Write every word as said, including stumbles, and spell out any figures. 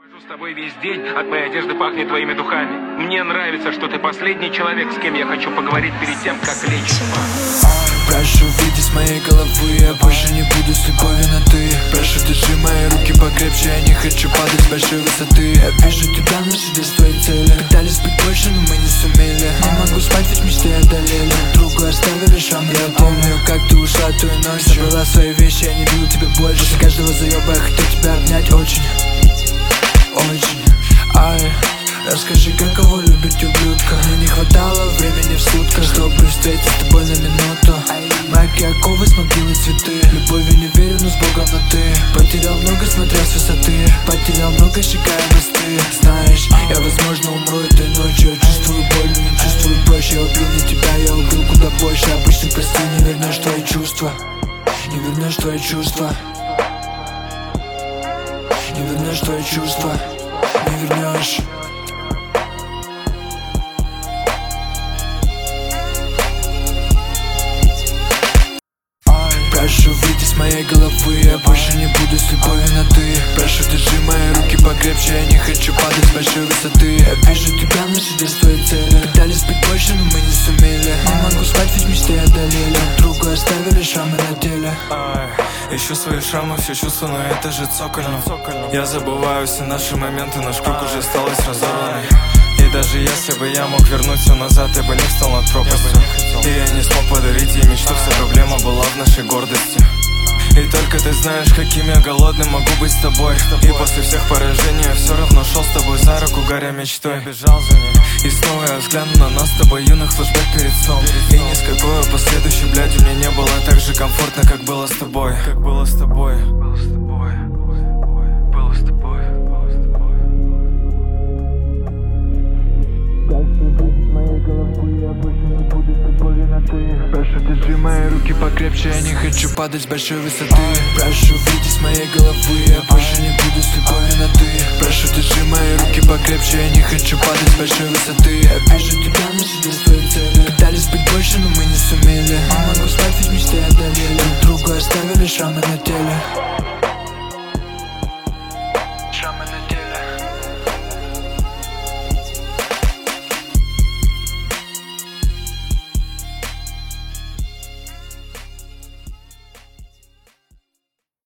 С тобой весь день, от моей одежды пахнет твоими духами. Мне нравится, что ты последний человек, с кем я хочу поговорить перед тем, как лечь спать. Прошу, выйди с моей головы, я больше не буду с любовью на ты. Прошу, держи мои руки покрепче, я не хочу падать с большой высоты. Я вижу тебя, наши здесь твои цели. Пытались быть больше, но мы не сумели. Не могу спать, ведь мечты одолели. Другу оставили шрам, я помню, как ты ушла той ночью. Забрала свои вещи, я не видел тебя больше. После каждого заеба я хотел тебя обнять очень. Очень, ай, расскажи, каково любить ублюдка. Мне не хватало времени в сутках, чтобы встретиться с тобой на минуту. Майки, оковы, с могилы цветы. Любовью не верю, но с Богом на ты. Потерял много, смотря с высоты. Потерял много, счекая мосты. Знаешь, я, возможно, умру этой ночью. Я чувствую боль, но не чувствую прочь. Я убил не тебя, я убил куда больше. Обычно прости, не вернешь твои чувства. Не вернешь твои чувства. Не вернешь твои чувства, не вернешь. Прошу, выйди с моей головы, я больше не буду с любовью на ты. Прошу, держи мои руки покрепче, я не хочу падать с большой высоты. Я вижу тебя, наши здесь твои цели. Пытались быть больше, но мы не сумели. Не могу спать, ведь мечты одолели. Другу оставили шрамы на теле. Ищу свои шрамы, все чувства, но это же цокольно. Я забываю все наши моменты, наш круг уже осталось разорванный. И даже если бы я мог вернуть все назад, я бы не встал над пропастью. И я не смог подарить ей мечту, вся проблема была в нашей гордости. И только ты знаешь, каким я голодным могу быть с тобой. И после всех поражений я все равно шел с тобой за руку, горя мечтой. Бежал за ней. И снова я взгляну на нас с тобой, юных флешбэк перед сном. И ни с какой последующей блядью мне не было так же комфортно, как было с тобой. Как было с тобой. Было с тобой. Было с тобой. Было с тобой. Прошу, выйди с моей головы, я больше не буду с любовью на ты. Прошу, держи мои руки покрепче, я не хочу падать с большой высоты. Прошу, выйди с моей головы, я больше не буду с любовью на ты. Прошу, держи мои руки покрепче, я не хочу падать с большой высоты. Я вижу тебя, наши здесь твои цели. Пытались быть больше, но мы не сумели. Не могу спать, ведь мечты одолели. Другу оставили шрамы на теле.